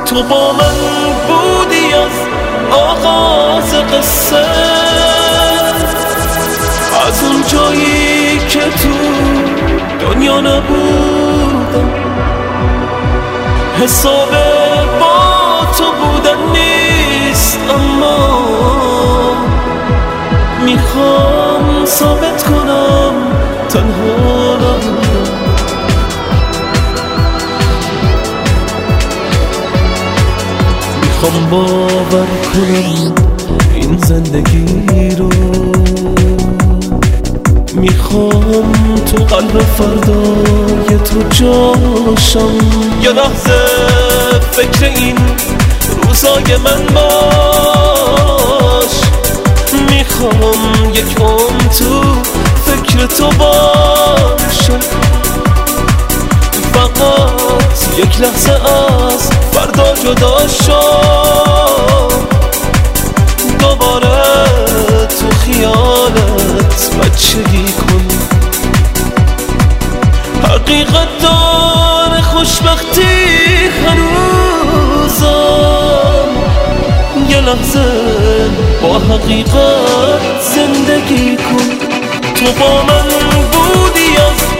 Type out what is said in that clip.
تو با من بودی از آغاز قصه، از اون جایی که تو دنیا نبودم. حساب با تو بودن نیست، اما میخوام ثابت کنم تنها نبودم. میخوام باور کنم این زندگی رو، میخوام تو قلب فردای تو جاشم. یه لحظه فکر این روزای من باش، میخوام یک عمر تو فکر تو باشم. فقط یک لحظه از فردا جدا شم، دوباره تو خیالت بچگی کن. حقیقت داره خوشبختی هنوزم، یه لحظه با حقیقت زندگی کن. تو با من بودی از